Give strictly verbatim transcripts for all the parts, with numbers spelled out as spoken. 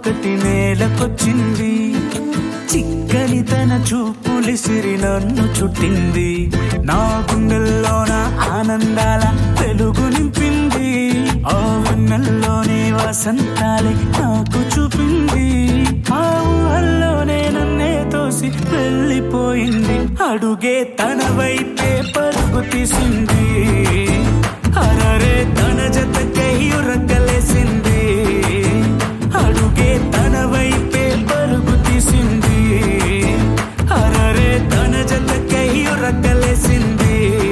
ఒకటి నేలకొచ్చింది. చిక్కని తన చూపులిసిరి నన్ను చుట్టింది. నా గుండెల్లోన ఆనందాల వెలుగు నింపింది. ఆ వెన్నెల్లోనే వసంతాలే నాకు చూపింది. ఆ ఊహల్లోనే నన్నే తోసి వెళ్ళిపోయింది. అడుగే తన వైపే పరుగు తీసింది. అరరే తన జతకై ఉరకలేసింది. అడుగే తన వైపే పరుగు తీసింది. అరరే తన జతకై ఉరకలేసింది.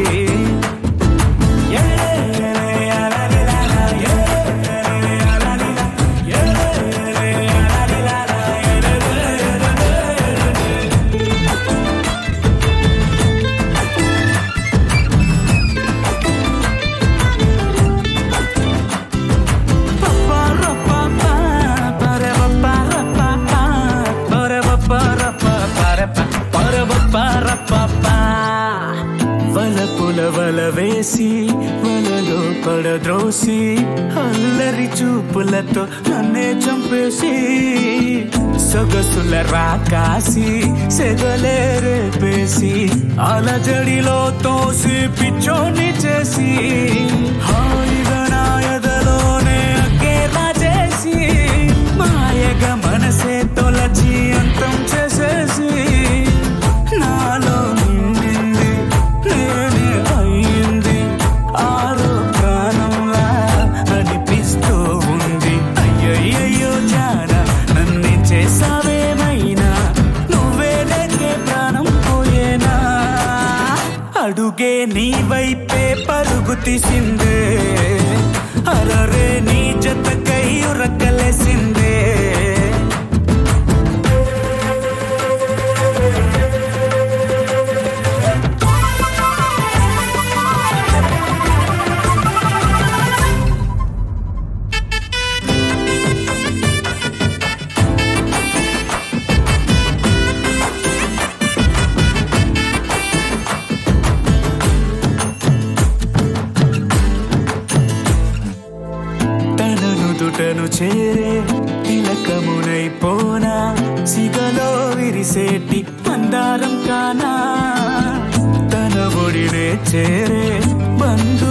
వలపుల వల వేసి వలలో పడద్రోసి అల్లరి చూపులతో నన్నే చంపేసి సొగసుల రాకాసి సెగలే రేపేసి అలజడిలో తోసి పిచ్చోని చేసి హాయిగా నాయదలోనే అకేలా చేసి మాయగా మనసే తొలచి అంతం చేసేసి నాలో నిండింది నేనే అయింది. ఆరో ప్రాణంలా అనిపిస్తూ ఉంది. అయ్యయ్యో జాన నన్ను చేసావేమైనా నువ్వే లేకే ప్రాణం పోయేనా. అడుగే నీ వైపే పరుగు తీసిందే. అరరే నీ జతకై ఉరకలేసిందే. దుటను చేరే తిలకమునైపోనా సిగలో విరిసేటి మందారం కానా. తన ఒడినే చేరే బంధు